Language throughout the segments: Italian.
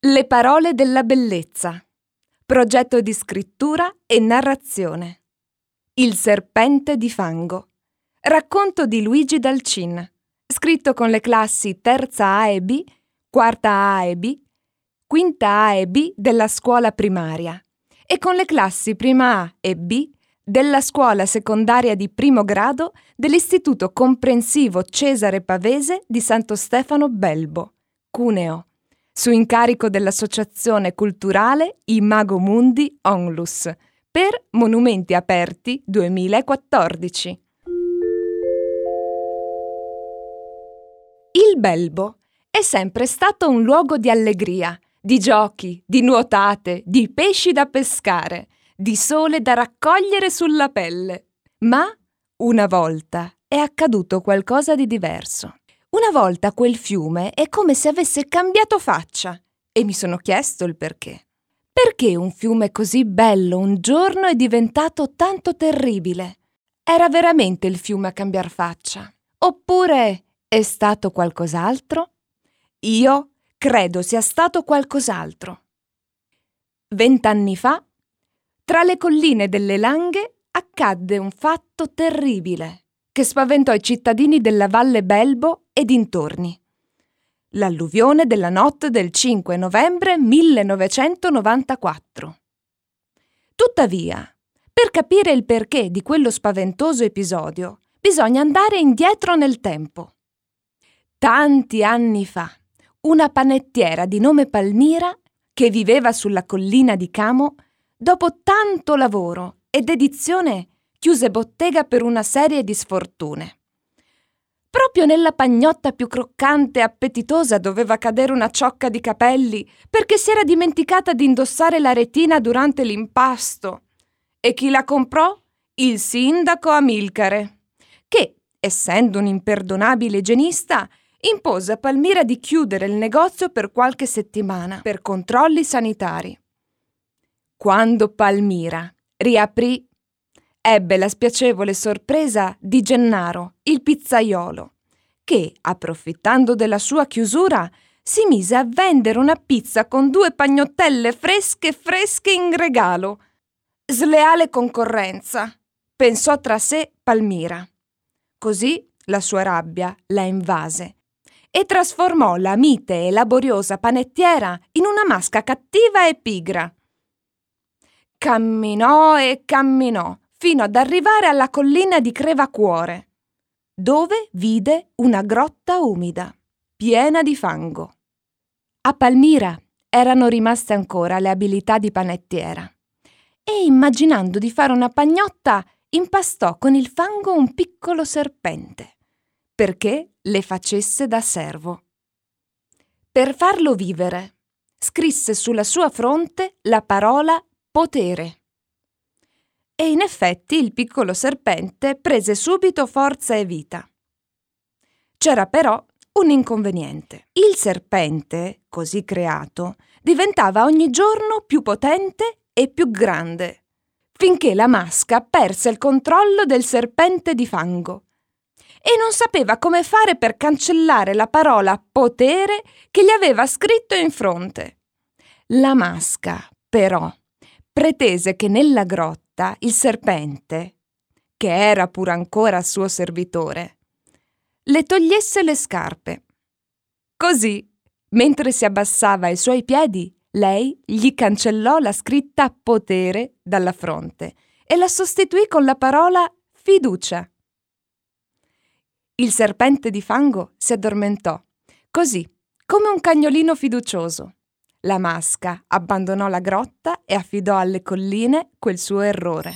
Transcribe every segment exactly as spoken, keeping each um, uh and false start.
Le parole della bellezza. Progetto di scrittura e narrazione. Il serpente di fango. Racconto di Luigi Dalcin. Scritto con le classi terza A e B, quarta A e B, quinta A e B della scuola primaria e con le classi prima A e B della scuola secondaria di primo grado dell'Istituto Comprensivo Cesare Pavese di Santo Stefano Belbo, Cuneo, su incarico dell'Associazione Culturale Imago Mundi Onlus per Monumenti Aperti duemilaquattordici. Il Belbo è sempre stato un luogo di allegria, di giochi, di nuotate, di pesci da pescare, di sole da raccogliere sulla pelle. Ma una volta è accaduto qualcosa di diverso. Una volta quel fiume è come se avesse cambiato faccia e mi sono chiesto il perché. Perché un fiume così bello un giorno è diventato tanto terribile? Era veramente il fiume a cambiar faccia? Oppure è stato qualcos'altro? Io credo sia stato qualcos'altro. Vent'anni fa, tra le colline delle Langhe accadde un fatto terribile che spaventò i cittadini della Valle Belbo e dintorni. L'alluvione della notte del cinque novembre millenovecentonovantaquattro. Tuttavia, per capire il perché di quello spaventoso episodio, bisogna andare indietro nel tempo. Tanti anni fa, una panettiera di nome Palmira, che viveva sulla collina di Camo, dopo tanto lavoro e dedizione, chiuse bottega per una serie di sfortune. Proprio nella pagnotta più croccante e appetitosa doveva cadere una ciocca di capelli perché si era dimenticata di indossare la retina durante l'impasto. E chi la comprò? Il sindaco Amilcare, che, essendo un imperdonabile igienista, impose a Palmira di chiudere il negozio per qualche settimana per controlli sanitari. Quando Palmira riaprì, ebbe la spiacevole sorpresa di Gennaro, il pizzaiolo, che, approfittando della sua chiusura, si mise a vendere una pizza con due pagnottelle fresche fresche in regalo. Sleale concorrenza, pensò tra sé Palmira. Così la sua rabbia la invase e trasformò la mite e laboriosa panettiera in una masca cattiva e pigra. Camminò e camminò fino ad arrivare alla collina di Crevacuore, dove vide una grotta umida, piena di fango. A Palmira erano rimaste ancora le abilità di panettiera e, immaginando di fare una pagnotta, impastò con il fango un piccolo serpente, perché le facesse da servo. Per farlo vivere, scrisse sulla sua fronte la parola potere. E in effetti il piccolo serpente prese subito forza e vita. C'era però un inconveniente. Il serpente, così creato, diventava ogni giorno più potente e più grande, finché la masca perse il controllo del serpente di fango e non sapeva come fare per cancellare la parola potere che gli aveva scritto in fronte. La masca, però, pretese che nella grotta il serpente, che era pur ancora suo servitore, le togliesse le scarpe. Così, mentre si abbassava ai suoi piedi, lei gli cancellò la scritta potere dalla fronte e la sostituì con la parola fiducia. Il serpente di fango si addormentò, così, come un cagnolino fiducioso. La masca abbandonò la grotta e affidò alle colline quel suo errore.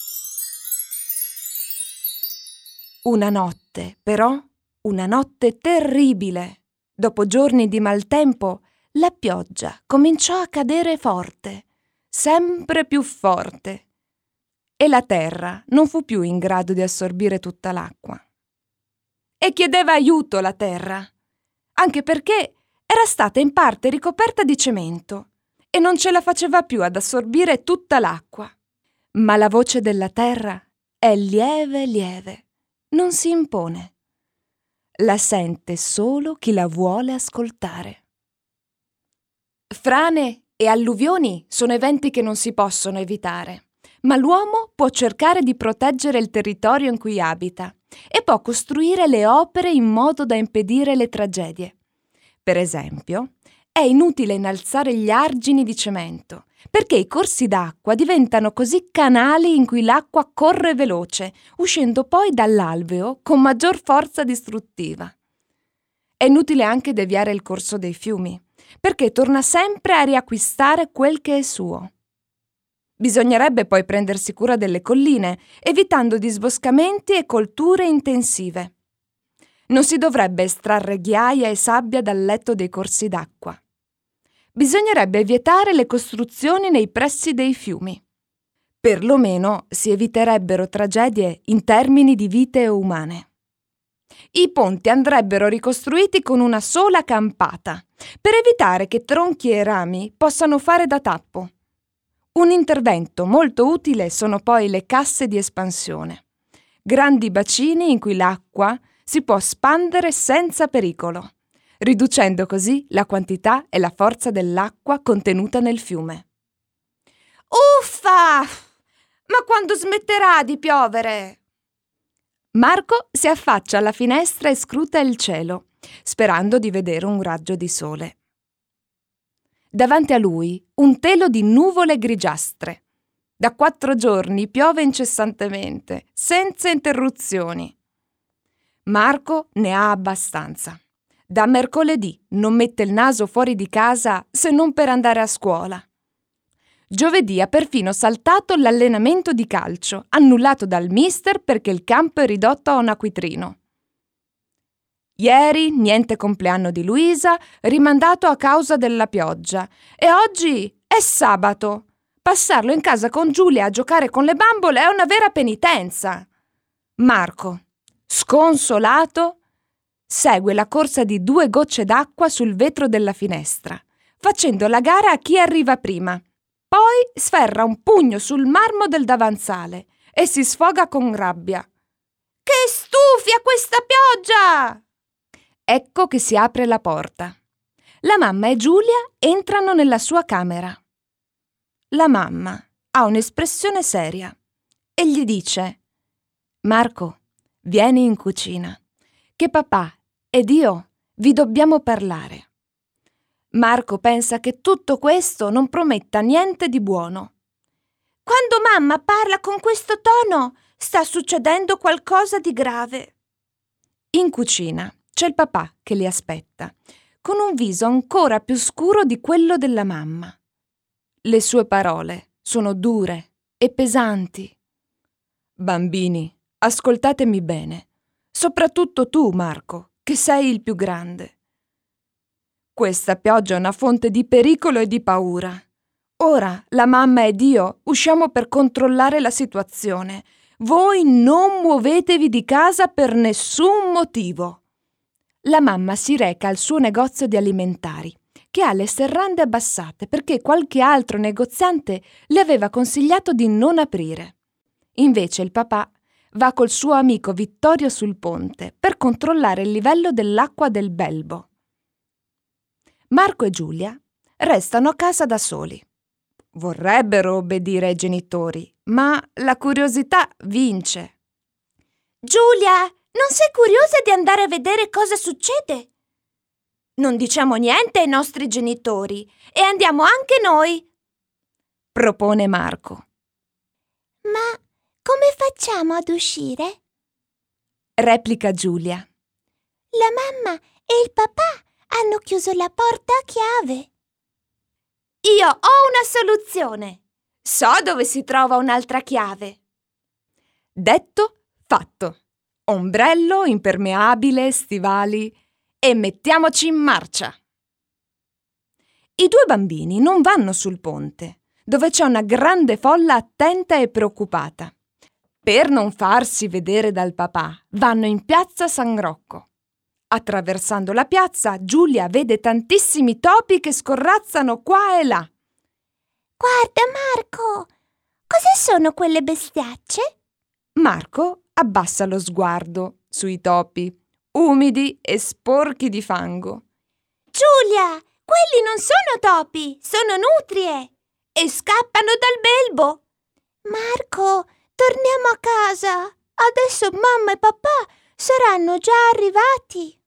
Una notte, però, una notte terribile. Dopo giorni di maltempo, la pioggia cominciò a cadere forte, sempre più forte, e la terra non fu più in grado di assorbire tutta l'acqua. E chiedeva aiuto la terra, anche perché era stata in parte ricoperta di cemento e non ce la faceva più ad assorbire tutta l'acqua. Ma la voce della terra è lieve lieve, non si impone. La sente solo chi la vuole ascoltare. Frane e alluvioni sono eventi che non si possono evitare, ma l'uomo può cercare di proteggere il territorio in cui abita e può costruire le opere in modo da impedire le tragedie. Per esempio, è inutile innalzare gli argini di cemento, perché i corsi d'acqua diventano così canali in cui l'acqua corre veloce, uscendo poi dall'alveo con maggior forza distruttiva. È inutile anche deviare il corso dei fiumi, perché torna sempre a riacquistare quel che è suo. Bisognerebbe poi prendersi cura delle colline, evitando disboscamenti e colture intensive. Non si dovrebbe estrarre ghiaia e sabbia dal letto dei corsi d'acqua. Bisognerebbe vietare le costruzioni nei pressi dei fiumi. Perlomeno si eviterebbero tragedie in termini di vite umane. I ponti andrebbero ricostruiti con una sola campata, per evitare che tronchi e rami possano fare da tappo. Un intervento molto utile sono poi le casse di espansione, grandi bacini in cui l'acqua si può spandere senza pericolo, riducendo così la quantità e la forza dell'acqua contenuta nel fiume. Uffa! Ma quando smetterà di piovere? Marco si affaccia alla finestra e scruta il cielo, sperando di vedere un raggio di sole. Davanti a lui un telo di nuvole grigiastre. Da quattro giorni piove incessantemente, senza interruzioni. Marco ne ha abbastanza. Da mercoledì non mette il naso fuori di casa se non per andare a scuola. Giovedì ha perfino saltato l'allenamento di calcio, annullato dal mister perché il campo è ridotto a un acquitrino. Ieri niente compleanno di Luisa, rimandato a causa della pioggia. E oggi è sabato. Passarlo in casa con Giulia a giocare con le bambole è una vera penitenza. Marco, sconsolato, segue la corsa di due gocce d'acqua sul vetro della finestra, facendo la gara a chi arriva prima. Poi sferra un pugno sul marmo del davanzale e si sfoga con rabbia. Che stufia questa pioggia! Ecco che si apre la porta. La mamma e Giulia entrano nella sua camera. La mamma ha un'espressione seria e gli dice: Marco, vieni in cucina, che papà ed io vi dobbiamo parlare. Marco pensa che tutto questo non prometta niente di buono. Quando mamma parla con questo tono, sta succedendo qualcosa di grave. In cucina c'è il papà che li aspetta, con un viso ancora più scuro di quello della mamma. Le sue parole sono dure e pesanti. Bambini, ascoltatemi bene, soprattutto tu, Marco, che sei il più grande. Questa pioggia è una fonte di pericolo e di paura. Ora la mamma ed io usciamo per controllare la situazione. Voi non muovetevi di casa per nessun motivo. La mamma si reca al suo negozio di alimentari, che ha le serrande abbassate perché qualche altro negoziante le aveva consigliato di non aprire. Invece il papà va col suo amico Vittorio sul ponte per controllare il livello dell'acqua del Belbo. Marco e Giulia restano a casa da soli. Vorrebbero obbedire ai genitori, ma la curiosità vince. Giulia, non sei curiosa di andare a vedere cosa succede? Non diciamo niente ai nostri genitori e andiamo anche noi, propone Marco. Ma come facciamo ad uscire? Replica Giulia. La mamma e il papà hanno chiuso la porta a chiave. Io ho una soluzione. So dove si trova un'altra chiave. Detto, fatto. Ombrello, impermeabile, stivali e mettiamoci in marcia. I due bambini non vanno sul ponte, dove c'è una grande folla attenta e preoccupata. Per non farsi vedere dal papà, vanno in piazza San Rocco. Attraversando la piazza, Giulia vede tantissimi topi che scorrazzano qua e là. Guarda, Marco! Cosa sono quelle bestiacce? Marco abbassa lo sguardo sui topi, umidi e sporchi di fango. Giulia, Quelli non sono topi, sono nutrie e scappano dal belbo. Marco, torniamo a casa. Adesso mamma e papà saranno già arrivati.